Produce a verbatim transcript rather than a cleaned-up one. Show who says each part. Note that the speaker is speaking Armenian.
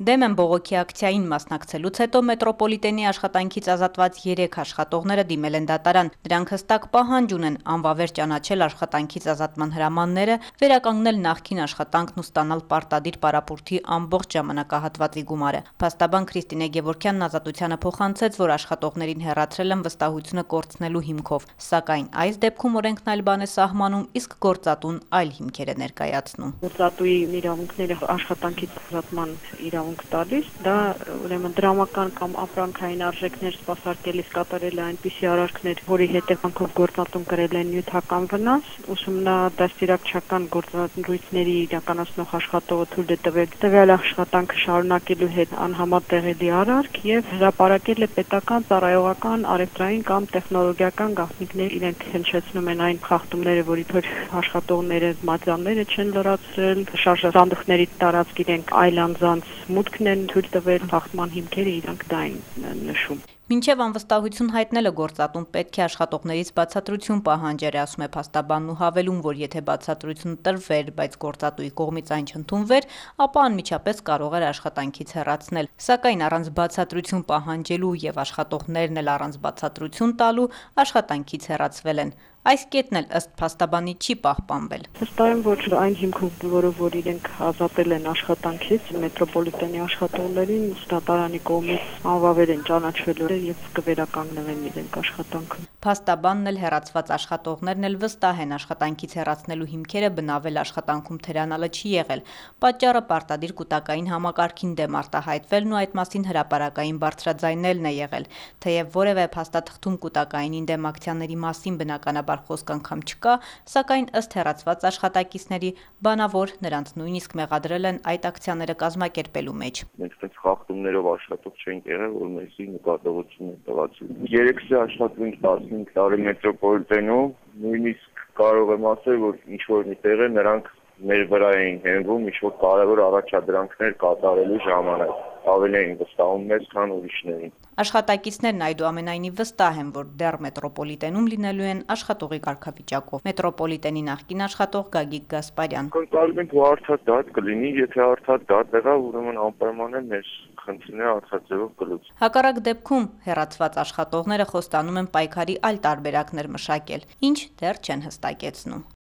Speaker 1: Դեմ են բողոքի ակցիային մասնակցելուց հետո մետրոպոլիտենի աշխատանքից ազատված երեք աշխատողները դիմել են դատարան։ Դրանք հստակ պահանջ ունեն անվավեր ճանաչել աշխատանքից ազատման հրամանները, վերականգնել նախկին աշխատանքն ու ստանալ պարտադիր պարապուրդի ամբողջ ժամանակահատվածի գումարը։ Փաստաբան Քրիստինե Գևորգյանն Ազատությանը փոխանցեց, որ աշխատողներին հեռացրել են վստահությունը կորցնելու հիմքով, սակայն այս դեպքում օրենքն այլ բան է սահմանում, իսկ գործատուն այլ հիմքեր է ներկայացնում։
Speaker 2: Գործատուի իրավունքները աշխատանքից ազատման իրավունք տալիս, դա ուրեմն դրամական կամ ապրանքային արժեքներ սպասարկելիս կատարել է այնպիսի արարքներ, որի հետևանքով գործատուն կրել են նյութական վնաս, ուսումնադաստիարակչական գործընթացների իրականացնող աշխատողը թույլ է տվել տվյալ աշխատանքը շարունակելու հետ անհամատեղելի արարք եւ հրապարակել է պետական, ծառայողական, առևտրային կամ տեխնոլոգիական գաղտնիքներ, իրենք հնչեցնում են այն խախտումները, որի թույլ աշխատողները մատյանները չեն լրացրել, շարժասանդուղքների տարածք իրենք այլ անձանց մուտքն են թույլ տվել, խախտման հիմքերը իրանք դա են նշում։
Speaker 1: Մինչև անվստահություն հայտնելը գործատուն պետք է աշխատողներից բացատրություն պահանջեր, ասում է փաստաբանն ու հավելում, որ եթե բացատրություն տրվեր, բայց գործատուի կողմից այն չընդունվեր, ապա անմիջապես կարող էր աշխատանքից հեռացնել։ Սակայն առանց բացատրություն պահանջելու եւ աշխատողներն էլ առանց բացատրություն տալու աշխատանքից հեռացվել են։ Այս կետն էլ ըստ փաստաբանի չի պահպանվել։
Speaker 2: Վստահ եմ, որ այն հիմքով, որով որ իրենք ազատել են աշխատանքից մետրոպոլիտենի աշխատողներին, դատարանի կողմից անվավեր են ճանաչվել եւ կվերականգնվեն իրենք աշխատանքը։
Speaker 1: Փաստաբանն էլ հեռացված աշխատողներն էլ վստահ են աշխատանքից հեռացնելու հիմքերը բնավել աշխատանքում թերանալը չի եղել։ Պատճառը պարտադիր կուտակային համակարգին դեմ արտահայտվելն ու այդ մասին հրապարակային բարձրաձայնելն է եղել։ Թեև որևէ փաստաթղթում կուտակայինին դեմ ակցիաների մասին բնականաբար խոսք անգամ չկա, սակայն ըստ հեռացված աշխատակիցների բանավոր նրանց նույնիսկ մեղադրել են այդ ակցիաները կազմակերպելու մեջ։
Speaker 3: Մենք այդպես խախտումներով աշխատող չենք եղել, որ մեզի նկատողություն է տված։ Երեքսի աշխատում տասնհինգ տարի մետրոպոլիտենում, նույնիսկ կարող եմ ասել, որ ինչ որ մի տեղ է նրանք մեր վրա էին հենվում ինչ-որ կարևոր առաջադրանքներ կատարելու ժամանակ, ավելի էին վստահում մեզ, քան ուրիշներին։
Speaker 1: Աշխատակիցներն այդուամենայնիվ վստահ են, որ դեռ մետրոպոլիտենում լինելու են աշխատողի կարգավիճակով։ Մետրոպոլիտենի նախկին աշխատող Գագիկ Գասպարյան։
Speaker 3: Կընկալում որ արդար կլինի, եթե արդար դատ եղա, ուրեմն անպայման է մեր խնդիրները արդարացիով կլուծվի։
Speaker 1: Հակառակ դեպքում հեռացված աշխատողները խոստանում են պայքարի այլ տարբերակներ մշակել, ինչ դեռ չեն հստակեցնում։